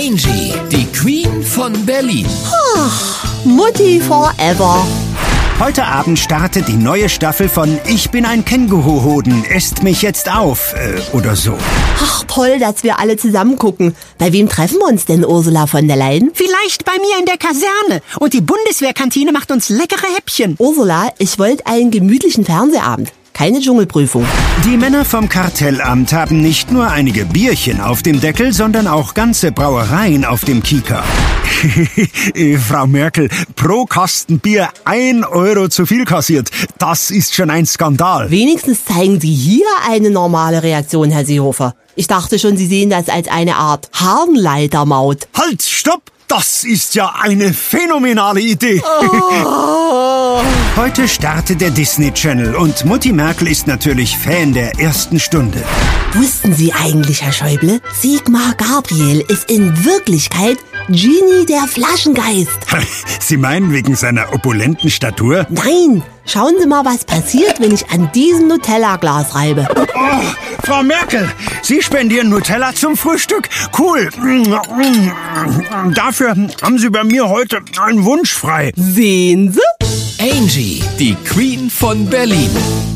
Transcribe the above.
Angie, die Queen von Berlin. Mutti forever. Heute Abend startet die neue Staffel von Ich bin ein Känguruhoden, esst mich jetzt auf, oder so. Ach, toll, dass wir alle zusammen gucken. Bei wem treffen wir uns denn, Ursula von der Leyen? Vielleicht bei mir in der Kaserne. Und die Bundeswehrkantine macht uns leckere Häppchen. Ursula, ich wollte einen gemütlichen Fernsehabend. Keine Dschungelprüfung. Die Männer vom Kartellamt haben nicht nur einige Bierchen auf dem Deckel, sondern auch ganze Brauereien auf dem Kieker. Frau Merkel, pro Kasten Bier 1 Euro zu viel kassiert. Das ist schon ein Skandal. Wenigstens zeigen Sie hier eine normale Reaktion, Herr Seehofer. Ich dachte schon, Sie sehen das als eine Art Harnleitermaut. Halt, stopp! Das ist ja eine phänomenale Idee. Heute startet der Disney Channel und Mutti Merkel ist natürlich Fan der ersten Stunde. Wussten Sie eigentlich, Herr Schäuble, Sigmar Gabriel ist in Wirklichkeit Genie der Flaschengeist. Sie meinen wegen seiner opulenten Statur? Nein, schauen Sie mal, was passiert, wenn ich an diesem Nutella-Glas reibe. Oh, Frau Merkel, Sie spendieren Nutella zum Frühstück? Cool. Dafür haben Sie bei mir heute einen Wunsch frei. Sehen Sie? Angie, die Queen von Berlin.